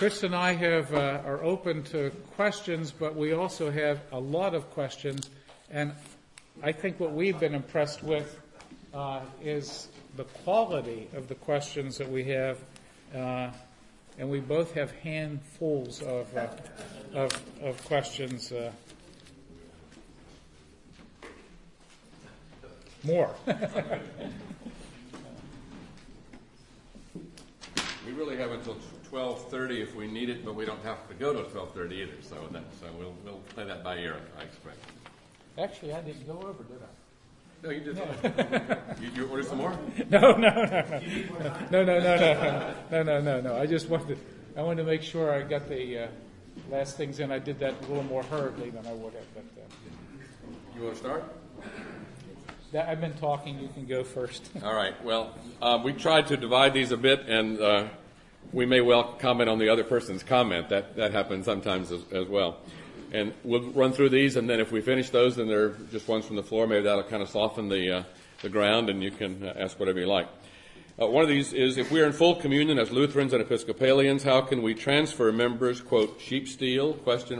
Chris and I are open to questions, but we also have a lot of questions, and I think what we've been impressed with is the quality of the questions that we have, and we both have handfuls of questions. More. We really have until 12:30 if we need it, but we don't have to go to 12:30 either. So we'll play that by ear, I expect. Actually, I didn't go over, did I? No, you did. You order some more? No. I just wanted to make sure I got the last things in. I did that a little more hurriedly than I would have. But you want to start? I've been talking. You can go first. All right. Well, we tried to divide these a bit, and we may well comment on the other person's comment. That happens sometimes as well. And we'll run through these, and then if we finish those, then they're just ones from the floor. Maybe that'll kind of soften the ground, and you can ask whatever you like. One of these is, if we are in full communion as Lutherans and Episcopalians, how can we transfer members, quote, sheep steal, ?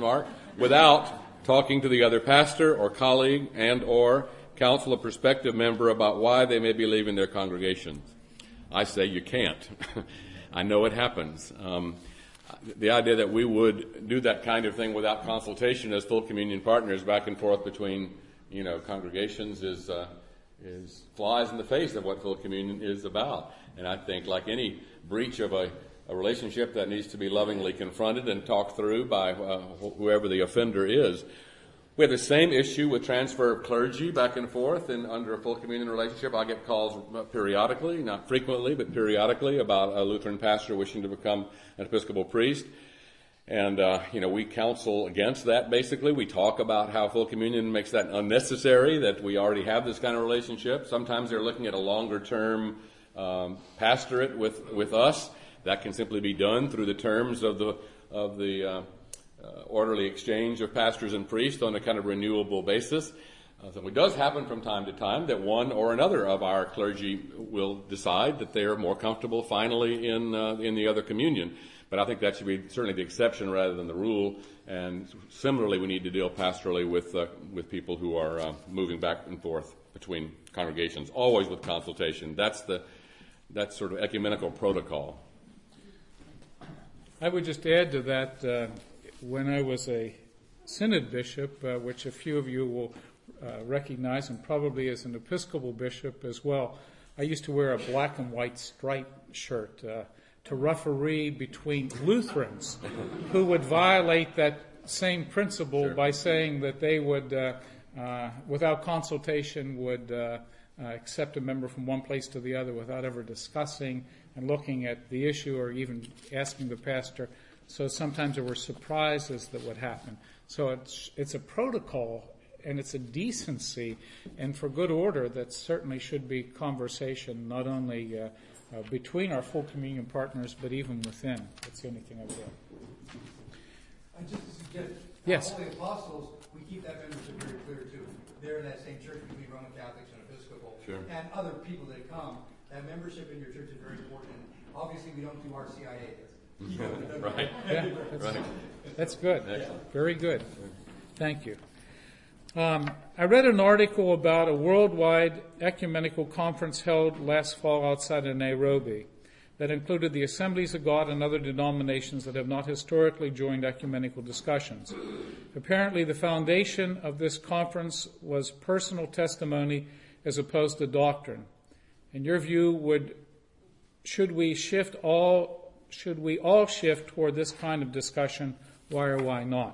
Without talking to the other pastor or colleague and or counsel a prospective member about why they may be leaving their congregations? I say you can't. I know it happens. The idea that we would do that kind of thing without consultation as full communion partners back and forth between, congregations is flies in the face of what full communion is about. And I think, like any breach of a relationship that needs to be lovingly confronted and talked through by whoever the offender is, we have the same issue with transfer of clergy back and forth and under a full communion relationship. I get calls periodically, not frequently, but periodically, about a Lutheran pastor wishing to become an Episcopal priest. And, we counsel against that, basically. We talk about how full communion makes that unnecessary, that we already have this kind of relationship. Sometimes they're looking at a longer-term pastorate with us. That can simply be done through the terms of the orderly exchange of pastors and priests on a kind of renewable basis. So it does happen from time to time that one or another of our clergy will decide that they are more comfortable finally in the other communion. But I think that should be certainly the exception rather than the rule. And similarly, we need to deal pastorally with people who are moving back and forth between congregations, always with consultation. That's sort of ecumenical protocol. I would just add to that. When I was a synod bishop, which a few of you will recognize, and probably as an Episcopal bishop as well, I used to wear a black and white striped shirt to referee between Lutherans who would violate that same principle by saying that they would, without consultation, would accept a member from one place to the other without ever discussing and looking at the issue or even asking the pastor. So sometimes there were surprises that would happen. So it's a protocol and it's a decency, and for good order, that certainly should be conversation, not only between our full communion partners, but even within. That's the only thing I would add. Just to suggest, yes. All the apostles, we keep that membership very clear too. They're in that same church between Roman Catholics and Episcopal, and other people that come. That membership in your church is very important. Obviously, we don't do RCIA. Right. Yeah, that's good. Excellent. Very good. Thank you. I read an article about a worldwide ecumenical conference held last fall outside of Nairobi that included the Assemblies of God and other denominations that have not historically joined ecumenical discussions. Apparently, the foundation of this conference was personal testimony as opposed to doctrine. In your view, should we all shift toward this kind of discussion? Why or why not?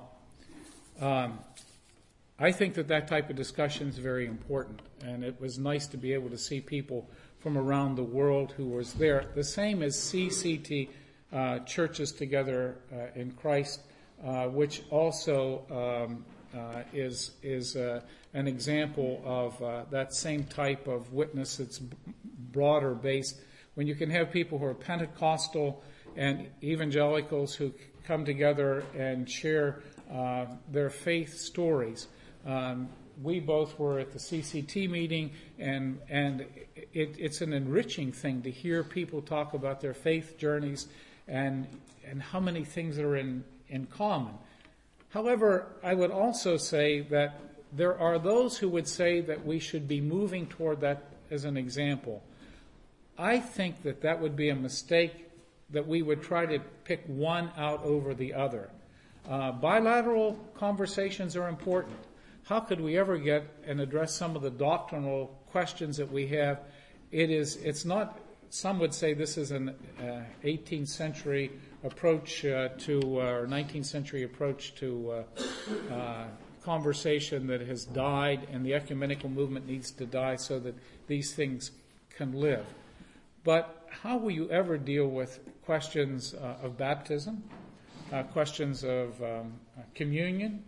I think that type of discussion is very important, and it was nice to be able to see people from around the world who was there. The same as CCT, Churches Together in Christ, which also is an example of that same type of witness that's broader based. When you can have people who are Pentecostal and evangelicals who come together and share their faith stories. We both were at the CCT meeting, and it's an enriching thing to hear people talk about their faith journeys and how many things are in common. However, I would also say that there are those who would say that we should be moving toward that as an example. I think that would be a mistake, that we would try to pick one out over the other. Bilateral conversations are important. How could we ever get and address some of the doctrinal questions that we have? It's not, some would say this is an 18th century approach or 19th century approach to conversation that has died, and the ecumenical movement needs to die so that these things can live. But how will you ever deal with questions of baptism, questions of communion?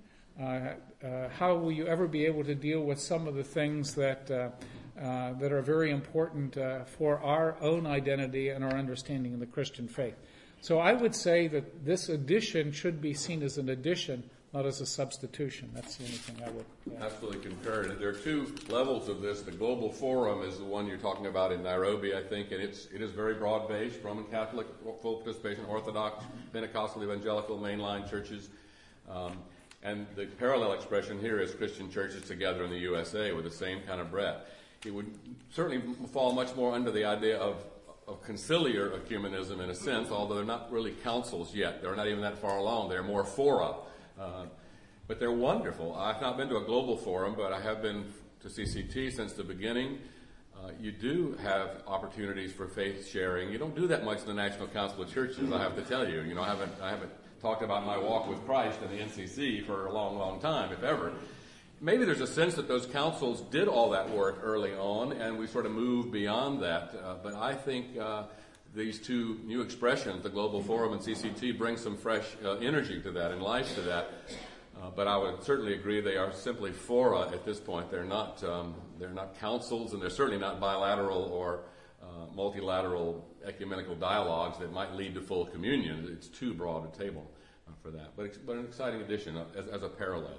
How will you ever be able to deal with some of the things that are very important for our own identity and our understanding of the Christian faith? So I would say that this addition should be seen as an addition, not as a substitution. That's the only thing I would Absolutely concur. There are two levels of this. The Global Forum is the one you're talking about in Nairobi, I think, and it is very broad-based, Roman Catholic, full participation, Orthodox, Pentecostal, Evangelical, mainline churches. And the parallel expression here is Christian churches together in the USA with the same kind of breadth. It would certainly fall much more under the idea of conciliar ecumenism in a sense, although they're not really councils yet. They're not even that far along. They're more fora. But they're wonderful. I've not been to a global forum, but I have been to CCT since the beginning. You do have opportunities for faith sharing. You don't do that much in the National Council of Churches, I have to tell you. I haven't talked about my walk with Christ in the NCC for a long, long time, if ever. Maybe there's a sense that those councils did all that work early on, and we sort of moved beyond that. But I think these two new expressions, the Global Forum and CCT, bring some fresh energy to that and life to that. But I would certainly agree they are simply fora at this point. They're not councils, and they're certainly not bilateral or multilateral ecumenical dialogues that might lead to full communion. It's too broad a table for that. But an exciting addition as a parallel.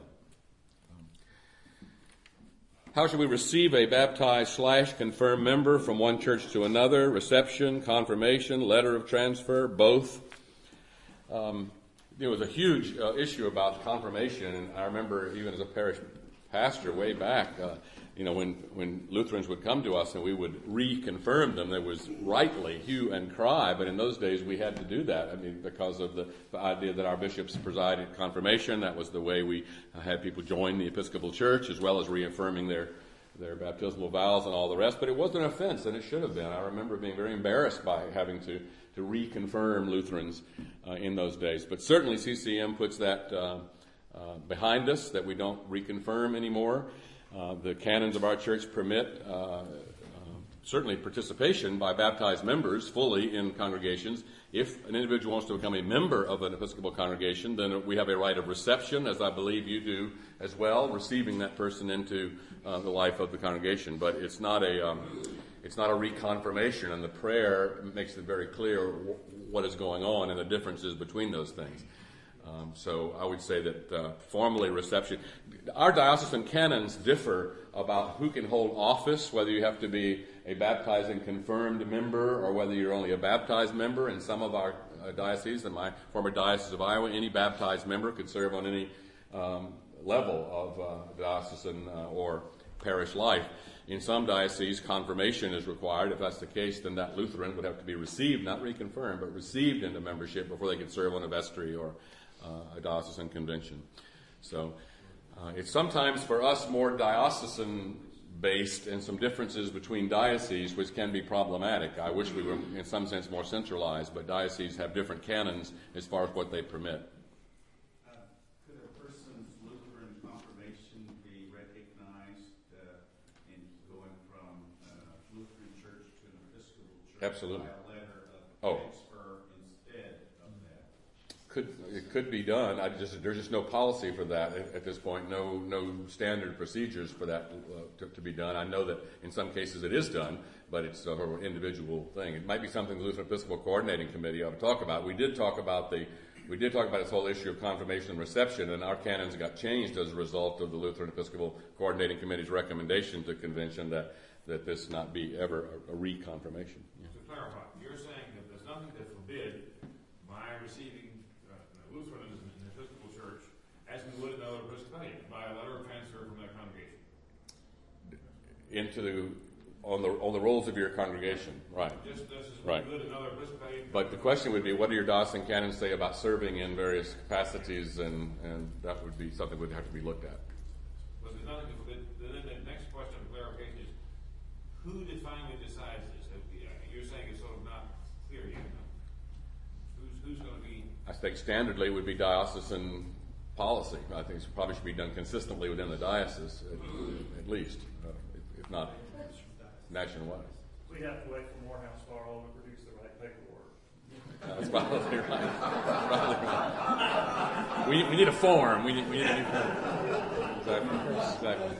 How should we receive a baptized/confirmed member from one church to another? Reception, confirmation, letter of transfer, both. There was a huge issue about confirmation, and I remember even as a parish pastor way back, when Lutherans would come to us and we would reconfirm them, there was rightly hue and cry, but in those days we had to do that. Because of the idea that our bishops presided confirmation. That was the way we had people join the Episcopal Church, as well as reaffirming their baptismal vows and all the rest. But it was an offense, and it should have been. I remember being very embarrassed by having to reconfirm Lutherans in those days. But certainly CCM puts that behind us, that we don't reconfirm anymore. The canons of our church permit certainly participation by baptized members fully in congregations. If an individual wants to become a member of an Episcopal congregation, then we have a right of reception, as I believe you do as well, receiving that person into the life of the congregation. But it's not a reconfirmation, and the prayer makes it very clear what is going on and the differences between those things. So I would say that formally reception. Our diocesan canons differ about who can hold office, whether you have to be a baptized and confirmed member or whether you're only a baptized member. In some of our dioceses, in my former Diocese of Iowa, any baptized member could serve on any level of diocesan or parish life. In some dioceses, confirmation is required. If that's the case, then that Lutheran would have to be received, not reconfirmed, but received into membership before they could serve on a vestry or a diocesan convention. So it's sometimes for us more diocesan-based and some differences between dioceses, which can be problematic. I wish we were, in some sense, more centralized, but dioceses have different canons as far as what they permit. Could a person's Lutheran confirmation be recognized in going from Lutheran church to an Episcopal church Absolutely. by a letter of transfer instead of that? It could be done. There's just no policy for that at this point. No standard procedures for that to be done. I know that in some cases it is done, but it's an individual thing. It might be something the Lutheran Episcopal Coordinating Committee ought to talk about. We did talk about this whole issue of confirmation and reception, and our canons got changed as a result of the Lutheran Episcopal Coordinating Committee's recommendation to convention that this not be ever a reconfirmation. To clarify, you're saying that there's nothing to forbid on the roles of your congregation, right? Just as Right. good another Episcopalian. But the question would be, what do your diocesan canons say about serving in various capacities, and that would be something that would have to be looked at. Was it nothing? Then the next question of clarification is, who finally decides this? You're saying it's sort of not clear yet. Who's going to be? I think standardly would be diocesan policy. I think it probably should be done consistently within the diocese, at least, if not nationwide. We'd have to wait for Morehouse Farrell to produce the right paperwork. That's probably right. We need a form. We need a new form. Exactly.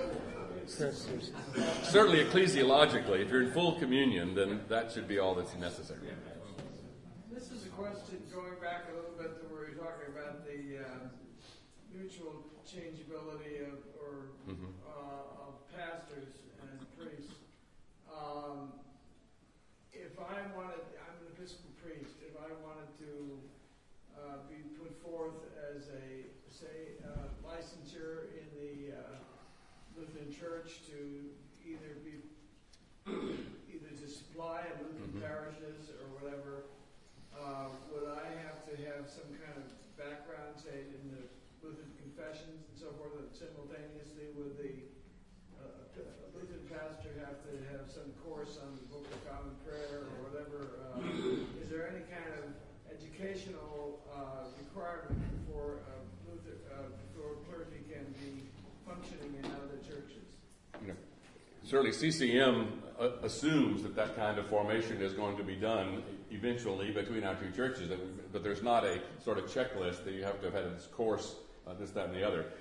Certainly, ecclesiologically, if you're in full communion, then that should be all that's necessary. This is a question going back a little bit to where you're talking about the mutual changeability of pastors and priests. I'm an Episcopal priest. If I wanted to be put forth as licensure in the Lutheran Church to either to supply Lutheran parishes or whatever, would I have to have some kind of background, say, in the Lutheran confessions and so forth, and simultaneously with the Lutheran pastor have to have some course on the Book of Common Prayer or whatever? Is there any kind of educational requirement before clergy can be functioning in other churches? Certainly, CCM assumes that kind of formation is going to be done eventually between our two churches, but there's not a sort of checklist that you have to have had this course, this, that, and the other.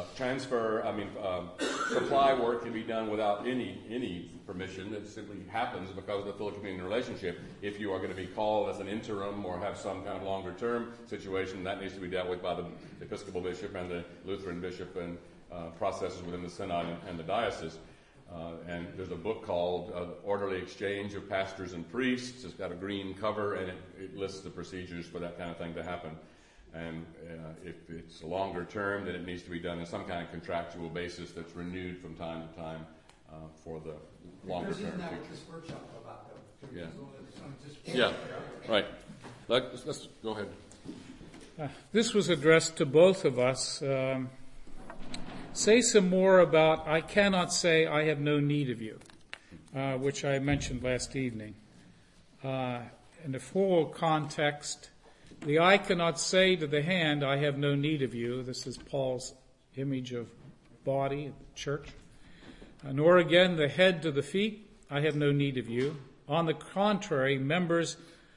Supply work can be done without any permission. It simply happens because of the full communion relationship. If you are going to be called as an interim or have some kind of longer term situation, that needs to be dealt with by the Episcopal bishop and the Lutheran bishop and processes within the synod and the diocese. And there's a book called Orderly Exchange of Pastors and Priests. It's got a green cover, and it lists the procedures for that kind of thing to happen. And if it's a longer term, then it needs to be done on some kind of contractual basis that's renewed from time to time for the longer term. Isn't that what this workshop about, though? Yeah, right. Let's go ahead. This was addressed to both of us. Say some more about, I cannot say I have no need of you, which I mentioned last evening. In the full context, the eye cannot say to the hand, I have no need of you. This is Paul's image of body, church. Nor again the head to the feet, I have no need of you. On the contrary, members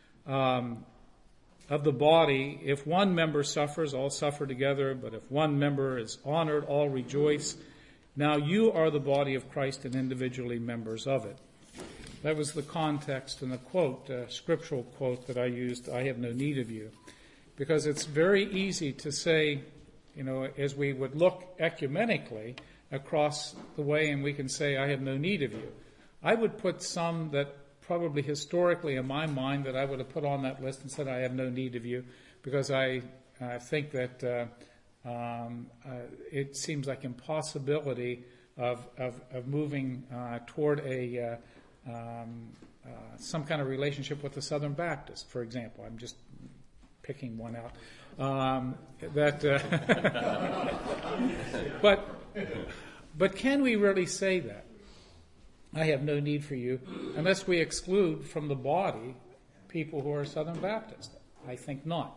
of the body, if one member suffers, all suffer together, but if one member is honored, all rejoice. Now you are the body of Christ and individually members of it. That was the context and the quote, scriptural quote that I used, I have no need of you. Because it's very easy to say, as we would look ecumenically across the way and we can say, I have no need of you. I would put some that probably historically in my mind that I would have put on that list and said, I have no need of you, because I think that it seems like impossibility of moving toward a some kind of relationship with the Southern Baptist, for example. I'm just picking one out. But can we really say that? I have no need for you, unless we exclude from the body people who are Southern Baptist. I think not.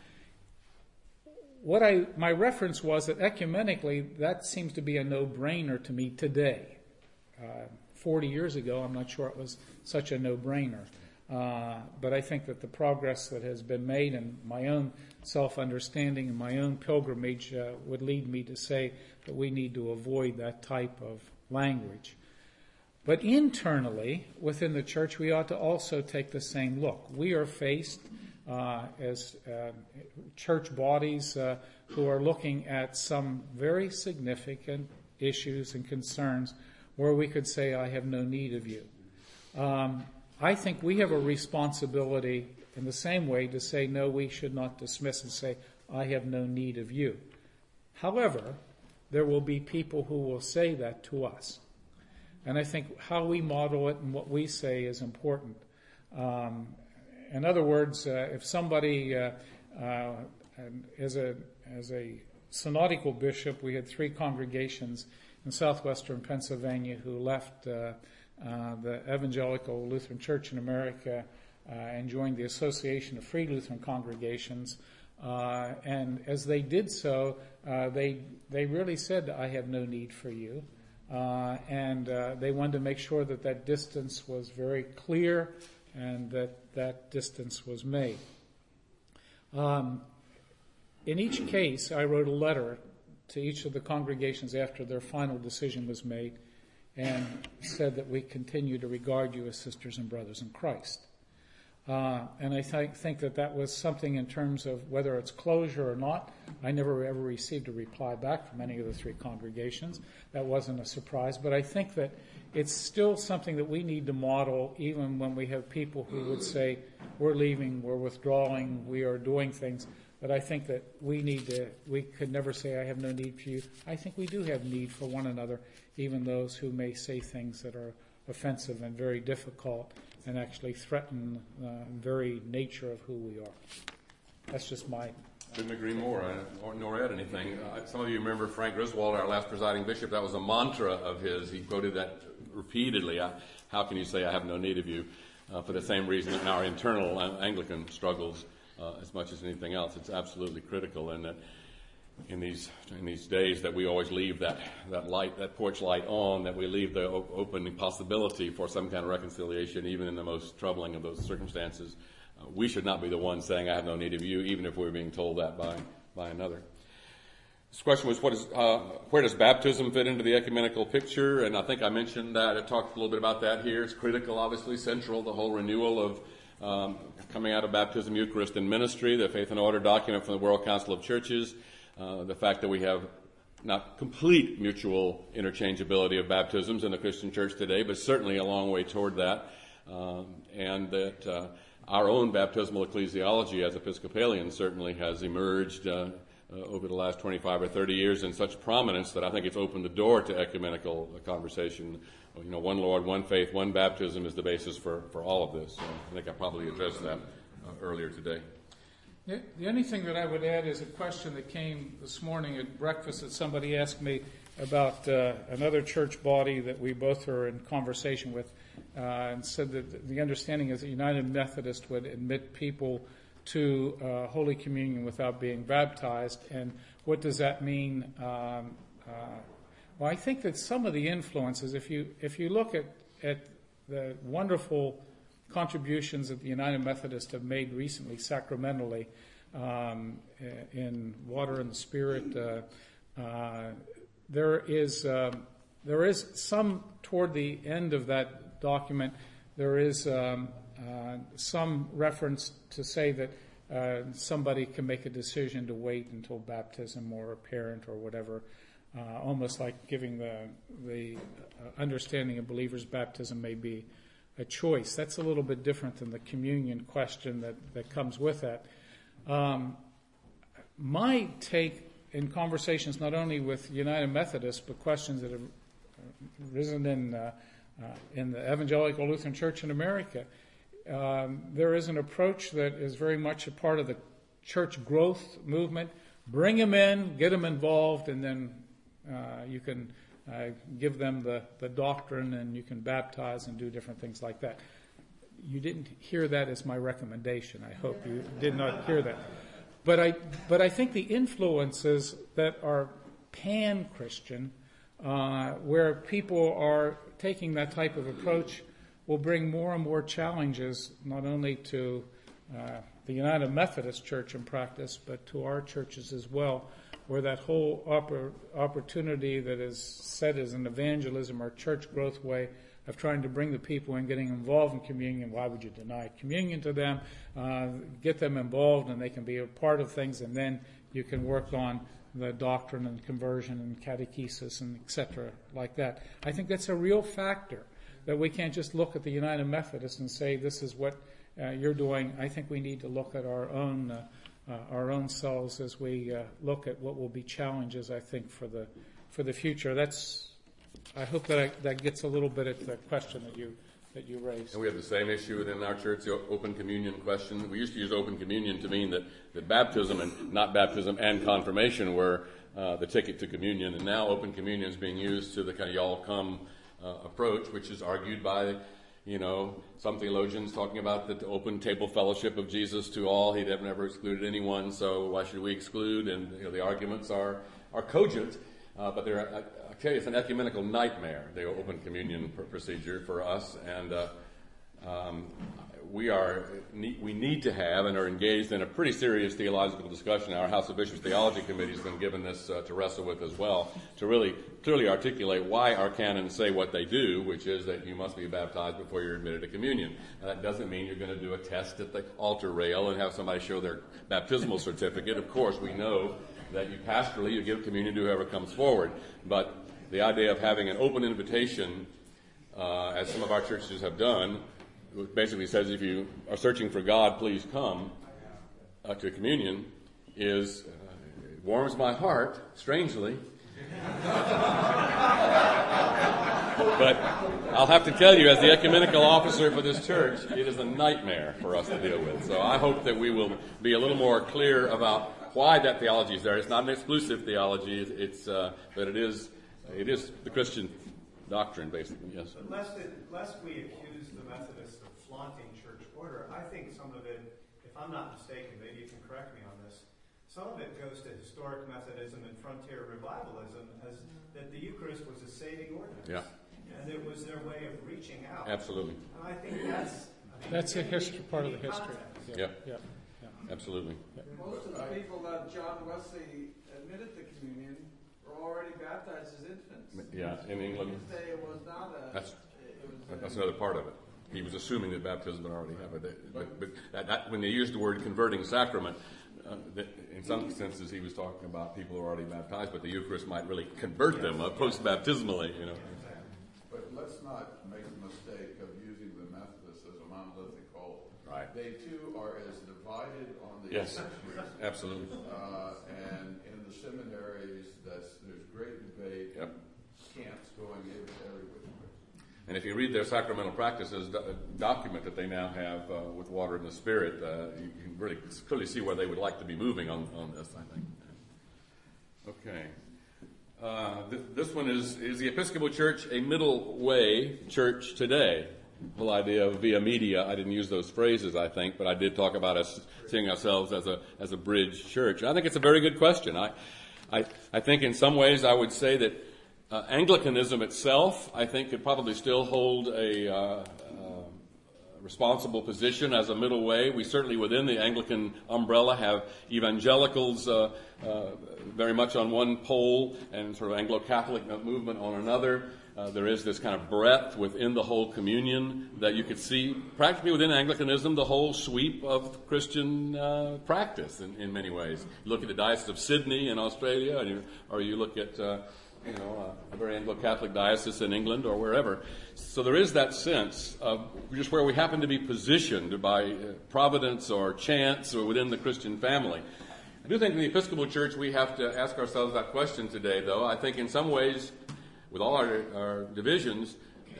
My reference was that ecumenically, that seems to be a no-brainer to me today. 40 years ago, I'm not sure it was such a no-brainer. But I think that the progress that has been made and my own self-understanding and my own pilgrimage would lead me to say that we need to avoid that type of language. But internally, within the church, we ought to also take the same look. We are faced as church bodies who are looking at some very significant issues and concerns where we could say, I have no need of you. I think we have a responsibility in the same way to say, no, we should not dismiss and say, I have no need of you. However, there will be people who will say that to us. And I think how we model it and what we say is important. In other words, if somebody as a synodical bishop, we had 3 congregations in southwestern Pennsylvania who left the Evangelical Lutheran Church in America and joined the Association of Free Lutheran Congregations. And as they did so, they really said, "I have no need for you." And they wanted to make sure that that distance was very clear and that distance was made. In each case, I wrote a letter to each of the congregations after their final decision was made and said that we continue to regard you as sisters and brothers in Christ. And I think that was something in terms of whether it's closure or not. I never ever received a reply back from any of the 3 congregations. That wasn't a surprise. But I think that it's still something that we need to model even when we have people who would say, we're leaving, we're withdrawing, we are doing things. But I think that we could never say, I have no need for you. I think we do have need for one another, even those who may say things that are offensive and very difficult and actually threaten the very nature of who we are. That's just my... Couldn't agree more, nor add anything. Some of you remember Frank Griswold, our last presiding bishop. That was a mantra of his. He quoted that repeatedly. How can you say I have no need of you? For the same reason in our internal Anglican struggles, as much as anything else, it's absolutely critical. And that in these days that we always leave that light, that porch light on, that we leave the open possibility for some kind of reconciliation, even in the most troubling of those circumstances. We should not be the ones saying, I have no need of you, even if we're being told that by another. This question was, where does baptism fit into the ecumenical picture? And I think I mentioned that. I talked a little bit about that here. It's critical, obviously, central, the whole renewal of coming out of baptism, Eucharist, and ministry, the Faith and Order document from the World Council of Churches, the fact that we have not complete mutual interchangeability of baptisms in the Christian church today, but certainly a long way toward that, and that our own baptismal ecclesiology as Episcopalians certainly has emerged over the last 25 or 30 years in such prominence that I think it's opened the door to ecumenical conversation. One Lord, one faith, one baptism is the basis for all of this. So I think I probably addressed that earlier today. The only thing that I would add is a question that came this morning at breakfast that somebody asked me about another church body that we both are in conversation with, and said that the understanding is that United Methodist would admit people to Holy Communion without being baptized. And what does that mean? Well, I think that some of the influences, if you look at the wonderful contributions that the United Methodists have made recently sacramentally in Water and the Spirit, there is some toward the end of that document. There is some reference to say that somebody can make a decision to wait until baptism or a parent or whatever, almost like giving the understanding of believers' baptism may be a choice. That's a little bit different than the communion question that comes with that. My take in conversations not only with United Methodists, but questions that have risen in the Evangelical Lutheran Church in America, there is an approach that is very much a part of the church growth movement. Bring them in, get them involved, and then you can give them the doctrine, and you can baptize and do different things like that. You didn't hear that as my recommendation. I hope you did not hear that. But I think the influences that are pan-Christian, where people are taking that type of approach, will bring more and more challenges, not only to the United Methodist Church in practice, but to our churches as well, where that whole opportunity that is set as an evangelism or church growth way of trying to bring the people in, getting involved in communion. Why would you deny communion to them? Get them involved, and they can be a part of things, and then you can work on the doctrine and conversion and catechesis and et cetera like that. I think that's a real factor, that we can't just look at the United Methodists and say this is what you're doing. I think we need to look at our own selves as we look at what will be challenges, I think, for the future. That's I hope that gets a little bit at the question that you raised. And we have the same issue within our church, the open communion question. We used to use open communion to mean that baptism and not baptism and confirmation were the ticket to communion. And now open communion is being used to the kind of y'all come approach, which is argued by, some theologians talking about the open table fellowship of Jesus to all. He'd never excluded anyone, so why should we exclude? And the arguments are cogent, but they're, I tell you, it's an ecumenical nightmare, the open communion procedure for us, and we need to have and are engaged in a pretty serious theological discussion. Our House of Bishops Theology Committee has been given this to wrestle with as well, to really clearly articulate why our canons say what they do, which is that you must be baptized before you're admitted to communion. Now, that doesn't mean you're going to do a test at the altar rail and have somebody show their baptismal certificate. Of course, we know that pastorally you give communion to whoever comes forward. But the idea of having an open invitation, as some of our churches have done, basically says if you are searching for God, please come to communion, it warms my heart, strangely. But I'll have to tell you, as the ecumenical officer for this church, it is a nightmare for us to deal with. So I hope that we will be a little more clear about why that theology is there. It's not an exclusive theology, but it is the Christian doctrine, basically, yes. But lest we accuse the Methodists of flaunting church order, I think some of it, if I'm not mistaken, maybe you can correct me on this, some of it goes to historic Methodism and frontier revivalism as that the Eucharist was a saving ordinance. Yeah. And it was their way of reaching out. Absolutely. And I think that's a history, part of the history. Yeah. Yeah. Absolutely. Most of the people that John Wesley admitted to communion were already baptized as infants. Yeah, in England. His day it was not That's another part of it. He was assuming that baptism had already happened. But when they used the word converting sacrament, in some senses he was talking about people who are already baptized, but the Eucharist might really convert them post-baptismally, But let's not make the mistake of using the Methodists as a monolithic whole. Right. They too are as divided on the Yes, issues. absolutely. And in the seminaries, there's great debate. Yep. Camps going every which way. And if you read their sacramental practices document that they now have with Water and the Spirit, you can really clearly see where they would like to be moving on this, I think. Okay. This one is the Episcopal Church a middle way church today? The whole idea of via media, I didn't use those phrases, I think, but I did talk about us seeing ourselves as a bridge church. And I think it's a very good question. I think in some ways I would say that Anglicanism itself, I think, could probably still hold a responsible position as a middle way. We certainly, within the Anglican umbrella, have evangelicals very much on one pole and sort of Anglo-Catholic movement on another. There is this kind of breadth within the whole communion that you could see practically within Anglicanism, the whole sweep of Christian practice in many ways. You look at the Diocese of Sydney in Australia, or you look at a very Anglo-Catholic diocese in England or wherever. So there is that sense of just where we happen to be positioned by providence or chance or within the Christian family. I do think in the Episcopal Church we have to ask ourselves that question today, though. I think in some ways, with all our divisions,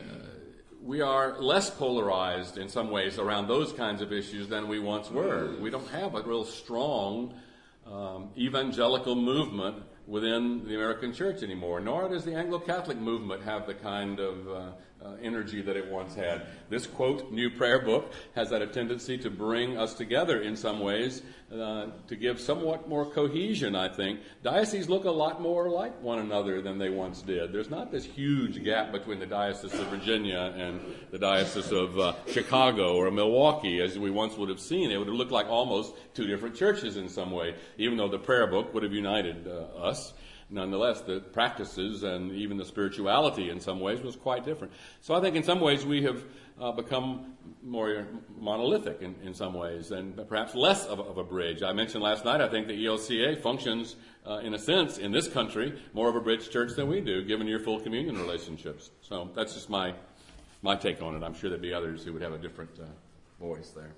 we are less polarized in some ways around those kinds of issues than we once were. We don't have a real strong evangelical movement within the American church anymore, nor does the Anglo-Catholic movement have the kind of energy that it once had. This, quote, new prayer book has had a tendency to bring us together in some ways, to give somewhat more cohesion, I think. Dioceses look a lot more like one another than they once did. There's not this huge gap between the Diocese of Virginia and the Diocese of Chicago or Milwaukee, as we once would have seen. It would have looked like almost two different churches in some way, even though the prayer book would have united us. Nonetheless, the practices and even the spirituality in some ways was quite different. So I think in some ways we have become more monolithic in some ways and perhaps less of a bridge. I mentioned last night, I think the ELCA functions, in a sense, in this country, more of a bridge church than we do, given your full communion relationships. So that's just my take on it. I'm sure there'd be others who would have a different voice there.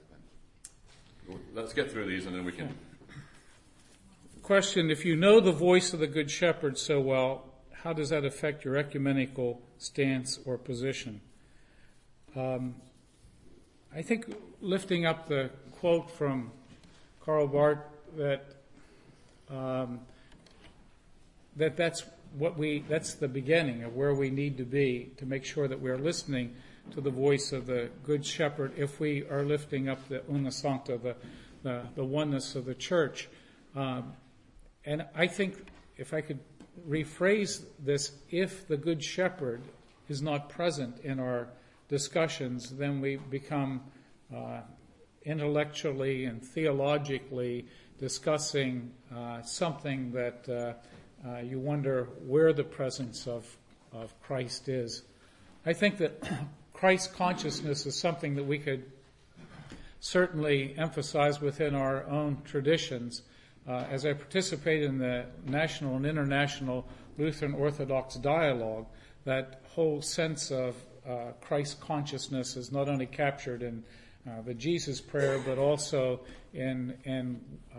Let's get through these and then we can... Question, if you know the voice of the Good Shepherd so well, how does that affect your ecumenical stance or position? I think lifting up the quote from Karl Barth that's the beginning of where we need to be to make sure that we're listening to the voice of the Good Shepherd if we are lifting up the Una Sancta, the oneness of the church. And I think if I could rephrase this, if the Good Shepherd is not present in our discussions, then we become intellectually and theologically discussing something that you wonder where the presence of Christ is. I think that Christ consciousness is something that we could certainly emphasize within our own traditions. As I participate in the national and international Lutheran Orthodox dialogue, that whole sense of Christ consciousness is not only captured in the Jesus prayer, but also in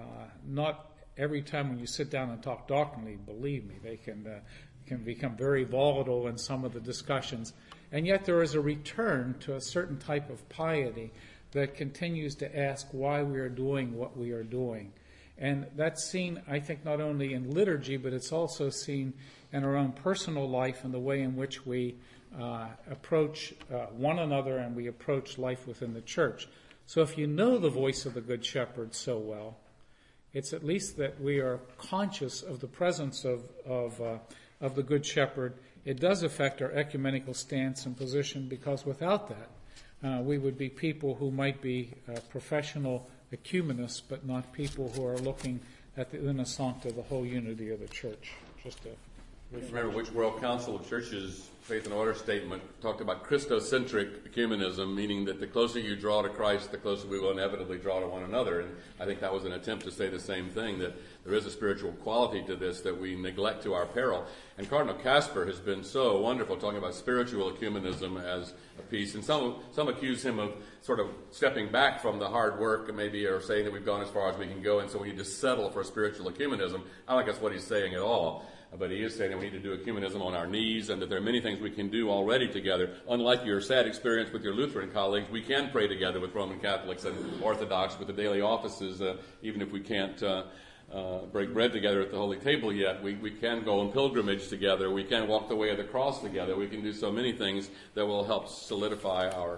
not every time when you sit down and talk doctrinally, believe me, they can become very volatile in some of the discussions. And yet there is a return to a certain type of piety that continues to ask why we are doing what we are doing. And that's seen, I think, not only in liturgy, but it's also seen in our own personal life and the way in which we approach one another and we approach life within the church. So if you know the voice of the Good Shepherd so well, it's at least that we are conscious of the presence of the Good Shepherd. It does affect our ecumenical stance and position, because without that, we would be people who might be professional ecumenists, but not people who are looking at the Una Sancta, the whole unity of the church. Just to remember which World Council of Churches Faith and Order statement talked about Christocentric ecumenism, meaning that the closer you draw to Christ, the closer we will inevitably draw to one another. And I think that was an attempt to say the same thing, that there is a spiritual quality to this that we neglect to our peril. And Cardinal Casper has been so wonderful talking about spiritual ecumenism as a piece. And some accuse him of sort of stepping back from the hard work, maybe, or saying that we've gone as far as we can go, and so we need to settle for spiritual ecumenism. I don't think that's what he's saying at all. But he is saying that we need to do ecumenism on our knees, and that there are many things we can do already together. Unlike your sad experience with your Lutheran colleagues, we can pray together with Roman Catholics and Orthodox with the daily offices, even if we can't break bread together at the Holy Table yet. We can go on pilgrimage together. We can walk the way of the cross together. We can do so many things that will help solidify our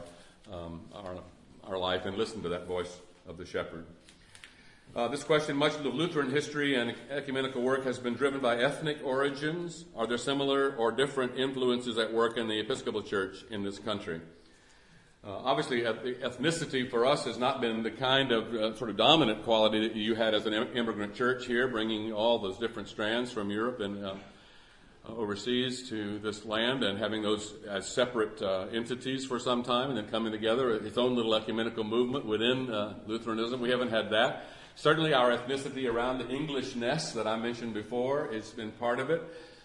life and listen to that voice of the Shepherd. This question, much of the Lutheran history and ecumenical work has been driven by ethnic origins. Are there similar or different influences at work in the Episcopal Church in this country? Obviously, ethnicity for us has not been the kind of sort of dominant quality that you had as an immigrant church here, bringing all those different strands from Europe and overseas to this land, and having those as separate entities for some time, and then coming together, its own little ecumenical movement within Lutheranism. We haven't had that. Certainly our ethnicity around the Englishness that I mentioned before has been part of it.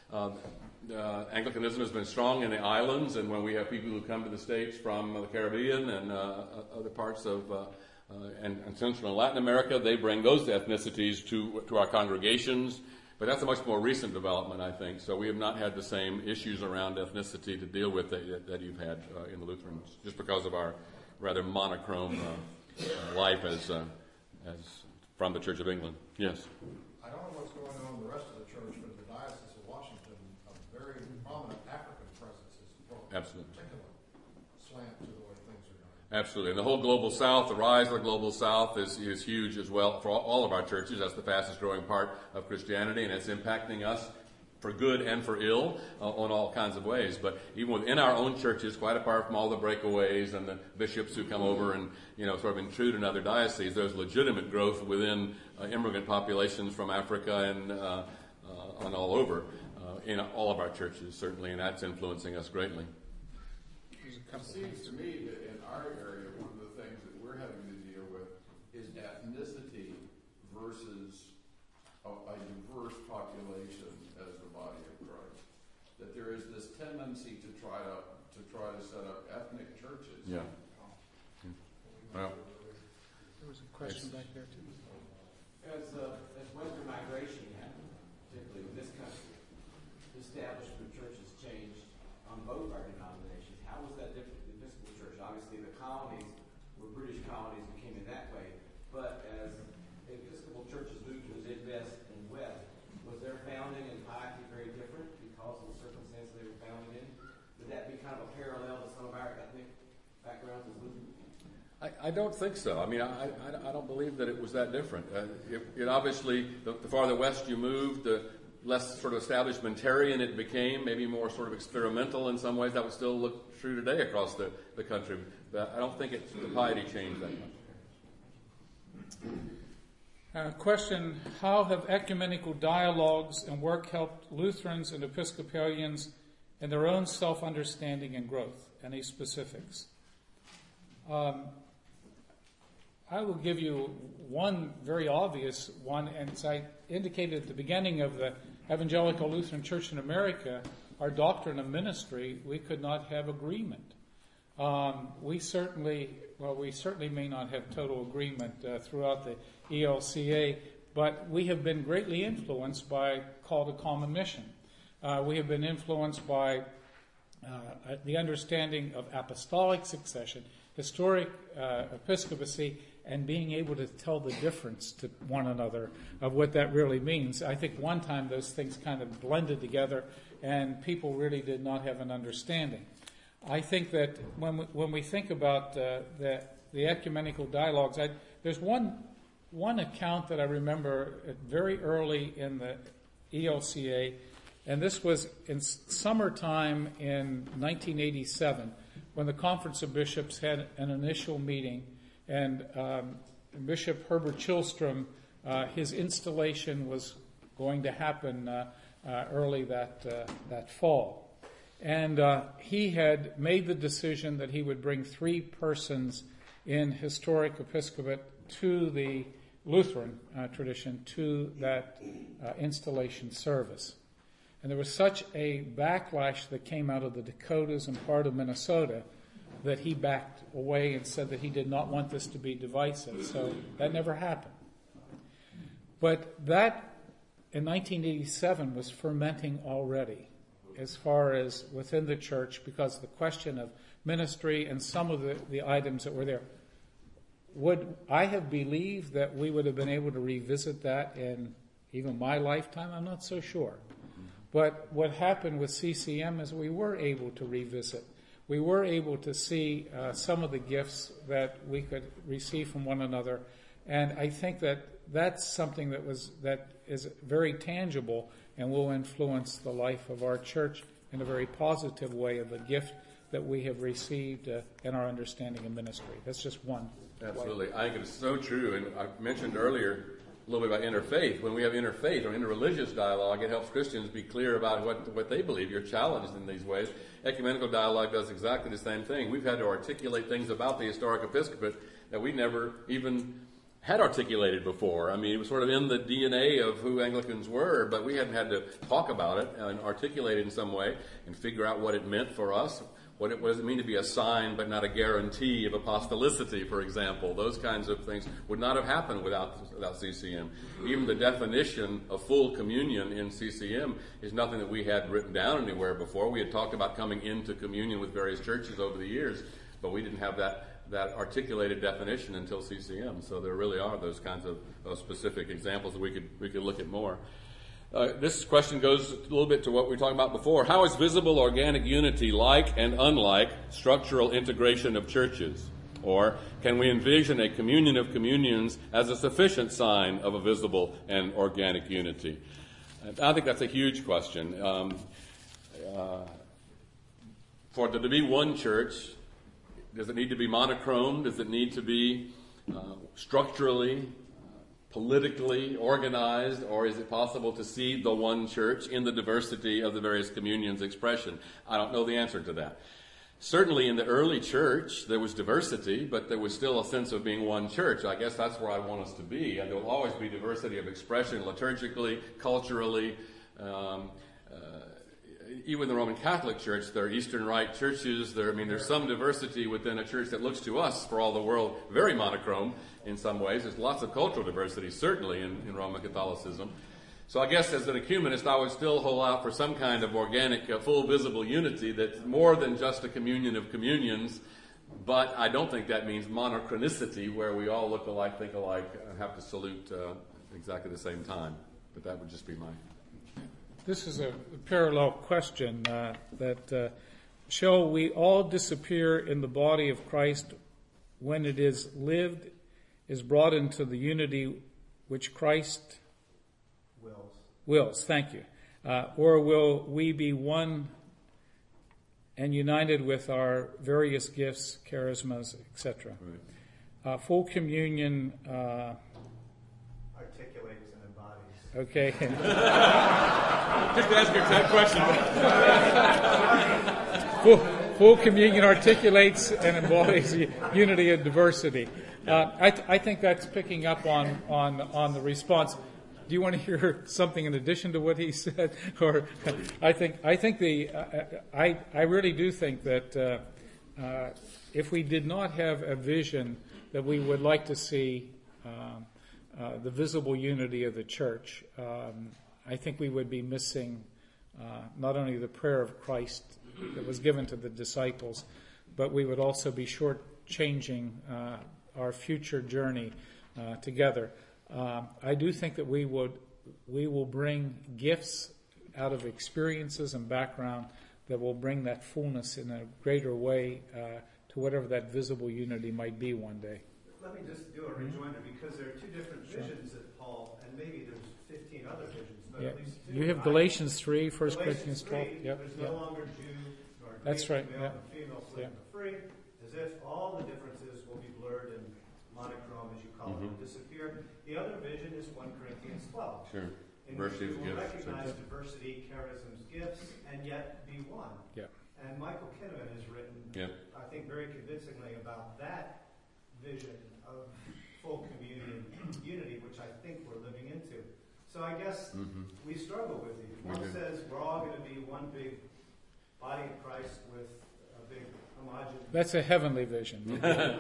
Anglicanism has been strong in the islands, and when we have people who come to the States from the Caribbean and other parts of and Central and Latin America, they bring those ethnicities to our congregations. But that's a much more recent development, I think. So we have not had the same issues around ethnicity to deal with that you've had in the Lutherans, just because of our rather monochrome life as from the Church of England. Yes? I don't know what's going on in the rest of the church, but in the Diocese of Washington, a very prominent African presence is absolutely particular slant to the way things are going. Absolutely. And the whole Global South, the rise of the Global South is huge as well for all of our churches. That's the fastest growing part of Christianity, and it's impacting us for good and for ill on all kinds of ways. But even within our own churches, quite apart from all the breakaways and the bishops who come over and sort of intrude in other dioceses, there's legitimate growth within immigrant populations from Africa and all over in all of our churches, certainly, and that's influencing us greatly. It seems to me that in our area, one of the things that we're having to deal with is ethnicity versus a diverse population as the body of Christ. That there is this tendency to try to set up ethnic churches. Yeah. Well, there was a question back there too. As Western migration happened, particularly in this country, the establishment both our denominations. How was that different from the Episcopal Church? Obviously, the colonies were British colonies and came in that way. But as the Episcopal churches moved to the Midwest and West, was their founding and piety very different because of the circumstances they were founded in? Would that be kind of a parallel to some of our ethnic backgrounds as Lutherans? I don't think so. I mean, I don't believe that it was that different. It obviously, the farther west you moved, the less sort of establishmentarian it became, maybe more sort of experimental in some ways. That would still look true today across the country. But I don't think the piety changed that much. Question, how have ecumenical dialogues and work helped Lutherans and Episcopalians in their own self-understanding and growth? Any specifics? I will give you one very obvious one, and as I indicated at the beginning of the Evangelical Lutheran Church in America, our doctrine of ministry, we could not have agreement. We certainly may not have total agreement throughout the ELCA, but we have been greatly influenced by Call to Common Mission. We have been influenced by the understanding of apostolic succession, historic episcopacy, and being able to tell the difference to one another of what that really means. I think one time those things kind of blended together and people really did not have an understanding. I think that when we think about the ecumenical dialogues, there's one account that I remember very early in the ELCA, and this was in summertime in 1987 when the Conference of Bishops had an initial meeting, and Bishop Herbert Chilstrom, his installation was going to happen early that fall. And he had made the decision that he would bring 3 persons in historic episcopate to the Lutheran tradition to that installation service. And there was such a backlash that came out of the Dakotas and part of Minnesota that he backed away and said that he did not want this to be divisive. So that never happened. But that, in 1987, was fermenting already as far as within the church, because the question of ministry and some of the items that were there. Would I have believed that we would have been able to revisit that in even my lifetime? I'm not so sure. But what happened with CCM is we were able to revisit. We were able to see some of the gifts that we could receive from one another. And I think that that's something that is very tangible and will influence the life of our church in a very positive way of a gift that we have received in our understanding of ministry. That's just one. Absolutely. I think it's so true. And I mentioned earlier a little bit about interfaith. When we have interfaith or interreligious dialogue, it helps Christians be clear about what they believe. You're challenged in these ways. Ecumenical dialogue does exactly the same thing. We've had to articulate things about the historic episcopate that we never even had articulated before. I mean, it was sort of in the DNA of who Anglicans were, but we hadn't had to talk about it and articulate it in some way and figure out what it meant for us. What does it mean to be a sign but not a guarantee of apostolicity, for example? Those kinds of things would not have happened without CCM. Even the definition of full communion in CCM is nothing that we had written down anywhere before. We had talked about coming into communion with various churches over the years, but we didn't have that articulated definition until CCM. So there really are those kinds of specific examples that we could look at more. This question goes a little bit to what we were talking about before. How is visible organic unity like and unlike structural integration of churches? Or can we envision a communion of communions as a sufficient sign of a visible and organic unity? I think that's a huge question. For there to be one church, does it need to be monochrome? Does it need to be structurally, politically organized, or is it possible to see the one church in the diversity of the various communions expression? I don't know the answer to that. Certainly in the early church, there was diversity, but there was still a sense of being one church. I guess that's where I want us to be. And there will always be diversity of expression, liturgically, culturally. Even the Roman Catholic Church, there are Eastern Rite churches. There's some diversity within a church that looks to us, for all the world, very monochrome in some ways. There's lots of cultural diversity, certainly, in Roman Catholicism. So I guess as an ecumenist, I would still hold out for some kind of organic, full visible unity that's more than just a communion of communions. But I don't think that means monochronicity, where we all look alike, think alike, and have to salute exactly the same time. But that would just be my... This is a parallel question shall we all disappear in the body of Christ when it is lived, is brought into the unity which Christ wills? Thank you. Or will we be one and united with our various gifts, charismas, etc.? Right. Full communion... articulates and embodies. Okay. Just ask your that question. Full communion articulates and embodies unity and diversity. I think that's picking up on the response. Do you want to hear something in addition to what he said? Or I really do think that if we did not have a vision that we would like to see the visible unity of the church, I think we would be missing not only the prayer of Christ that was given to the disciples, but we would also be shortchanging our future journey together. I do think that we will bring gifts out of experiences and background that will bring that fullness in a greater way to whatever that visible unity might be one day. Let me just do a rejoinder, because there are two different visions that Paul, and maybe there's 15 other visions, but at least two. You have Galatians 3, 1 Corinthians 12. Yep. There's no longer Jew nor Greek, that's right. male and female, slave or free, as if all the differences will be blurred and monochrome, as you call it, disappear. The other vision is 1 Corinthians 12. Sure. In which we will recognize diversity, charisms, gifts, and yet be one. Yeah. And Michael Kinnaman has written, I think, very convincingly about that vision of full communion unity, which I think we're living into. So I guess we struggle with it. One says we're all going to be one big body of Christ with a big homogeneous. That's a heavenly vision.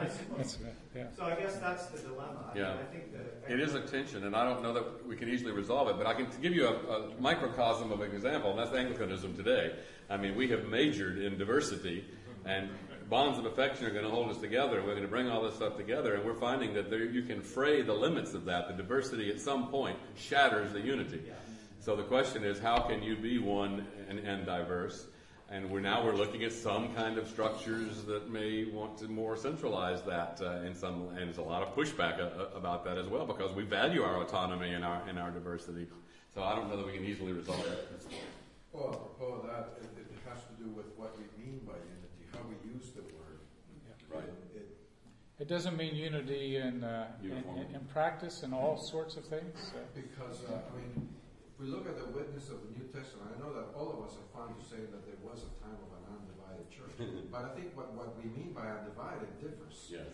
So I guess that's the dilemma. I think that it is a tension, and I don't know that we can easily resolve it, but I can give you a microcosm of an example, and that's Anglicanism today. I mean, we have majored in diversity, and bonds of affection are going to hold us together, and we're going to bring all this stuff together, and we're finding that you can fray the limits of that. The diversity at some point shatters the unity. So the question is, how can you be one and diverse? And we're looking at some kind of structures that may want to more centralize that and there's a lot of pushback about that as well, because we value our autonomy and our diversity. So I don't know that we can easily resolve it. Well, apropos of that, it has to do with what we mean by unity, how we use the word. Right. It doesn't mean unity in practice and all sorts of things. Because if we look at the witness of the New Testament, I know that all of us are fond of saying that there was a time of an undivided church. But I think what we mean by undivided differs. Yes.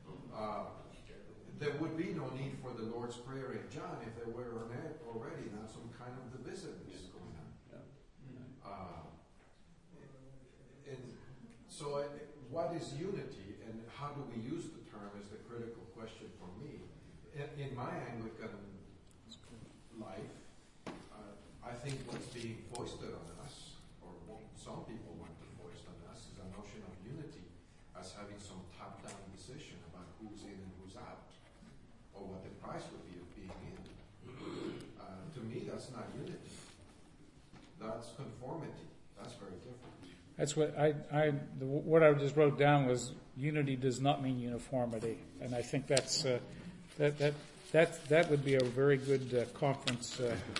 There would be no need for the Lord's Prayer in John if there were already not some kind of divisiveness going on. So what is unity and how do we use the term is the critical question for me. In my Anglican life, I think what's being foisted on us, or what some people want to foist on us, is a notion of unity as having some top-down decision about who's in and who's out, or what the price would be of being in. To me, that's not unity. That's conformity. That's very different. That's what I just wrote down was unity does not mean uniformity, and I think that's that would be a very good conference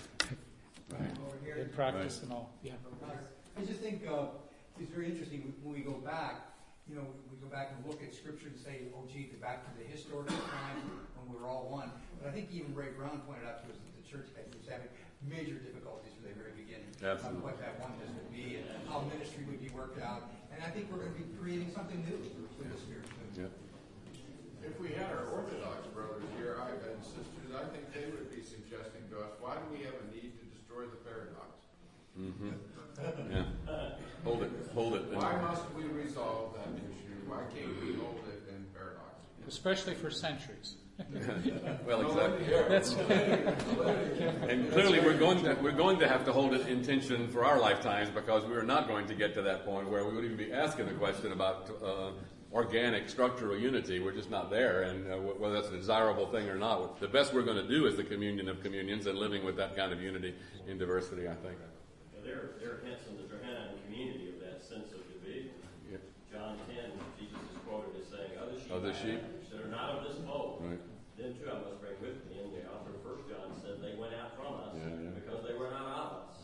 in practice and all. Yeah. I just think it's very interesting when we go back. We go back and look at Scripture and say, "Oh, gee, go back to the historical time when we were all one." But I think even Ray Brown pointed out to us that the church was having major difficulties from the very beginning on what that oneness would be and how ministry would be worked out. And I think we're going to be creating something new with the Spirit. Yeah. If we had our Orthodox brothers here and sisters, I think they would be suggesting to us, why do we have a need to destroy the paradox? Yeah. Hold it. Why must we resolve that issue? Why can't we hold it in paradox? especially for centuries. Well, exactly. That's And clearly, we're going to have to hold it in tension for our lifetimes, because we're not going to get to that point where we would even be asking the question about organic structural unity. We're just not there, and whether that's a desirable thing or not. The best we're going to do is the communion of communions and living with that kind of unity in diversity, I think. There are hints in the Johannine community of that sense of division. Yeah. John 10, Jesus is quoted as saying, Other sheep that are not of this fold. Right. Then too, I must bring with me, and the author of 1 John said they went out from us because they were not of us.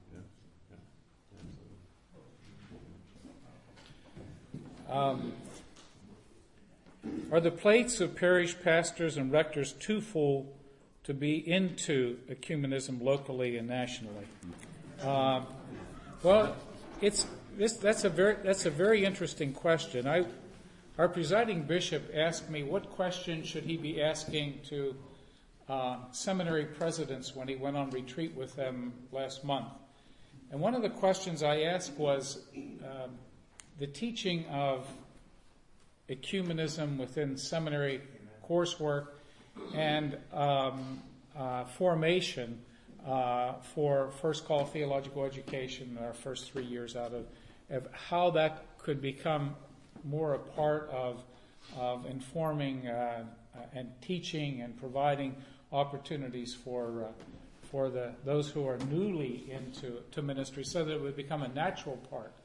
Are the plates of parish pastors and rectors too full to be into ecumenism locally and nationally? Well, that's a very interesting question. Our presiding bishop asked me what question should he be asking to seminary presidents when he went on retreat with them last month. And one of the questions I asked was the teaching of ecumenism within seminary coursework and formation for first call theological education, our first 3 years out of how that could become more a part of informing and teaching and providing opportunities for those who are newly into ministry, so that it would become a natural part.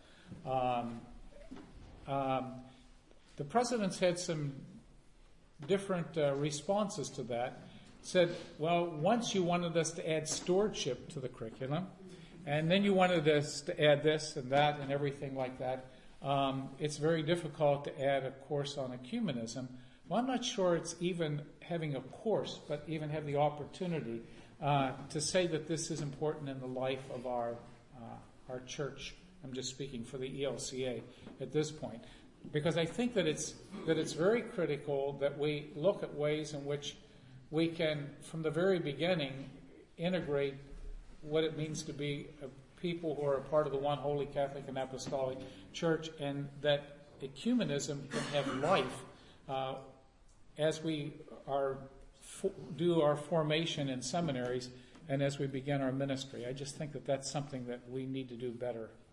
The presidents had some different responses to that. Said, well, once you wanted us to add stewardship to the curriculum, and then you wanted us to add this and that and everything like that. It's very difficult to add a course on ecumenism. Well, I'm not sure it's even having a course, but even have the opportunity to say that this is important in the life of our church. I'm just speaking for the ELCA at this point, because I think that it's very critical that we look at ways in which we can, from the very beginning, integrate what it means to be a people who are a part of the one holy Catholic and Apostolic Church, and that ecumenism can have life as we do our formation in seminaries and as we begin our ministry. I just think that that's something that we need to do better